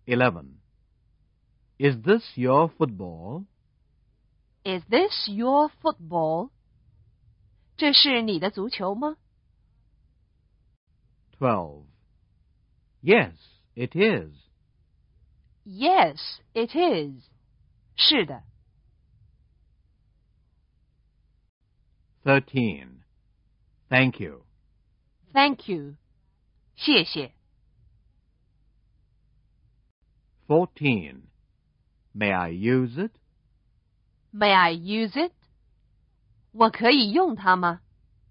11. Is this your football? Is this your football? 这是你的足球吗？ 12. Yes, it is. Yes, it is. 是的。 13. Thank you. Thank you. 谢谢。 14. May I use it? May I use it? 我可以用它吗？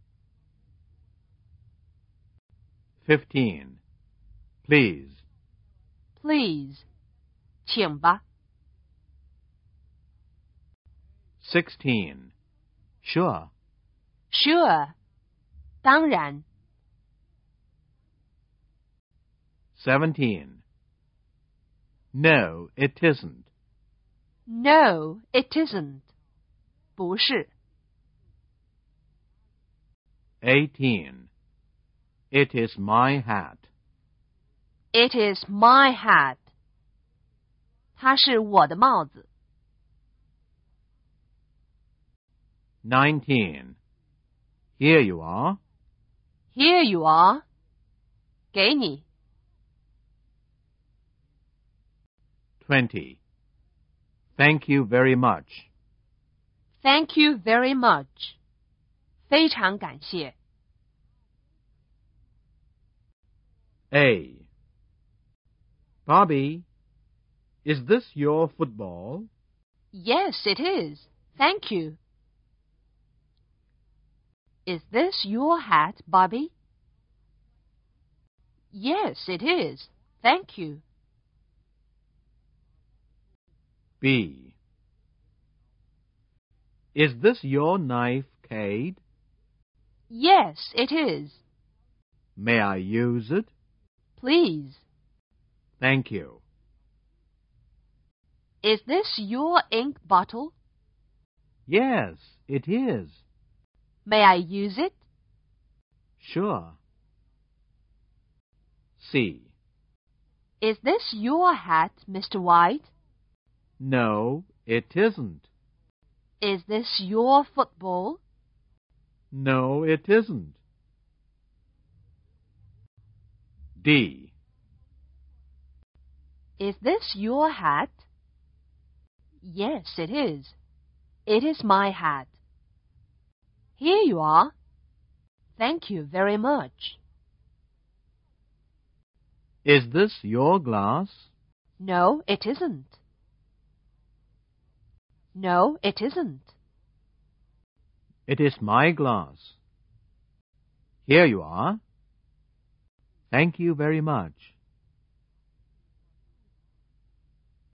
15. Please. Please. 请吧。 16. Sure. Sure. 当然。 17. No, it isn't. No, it isn't. 不是。 18. It is my hat. It is my hat. 它是我的帽子。 19. Here you are. Here you are. 给你。 20. Thank you very much. Thank you very much. 非常感谢。 A. Bobby, is this your football? Yes, it is. Thank you. Is this your hat, Bobby? Yes, it is. Thank you. B. Is this your knife, Cade? Yes, it is. May I use it? Please. Thank you. Is this your ink bottle? Yes, it is. May I use it? Sure. C. Is this your hat, Mr. White? No, it isn't. Is this your football? No, it isn't. D. Is this your hat? Yes, it is. It is my hat. Here you are. Thank you very much. Is this your glass? No, it isn't. No, it isn't. It is my glass. Here you are. Thank you very much.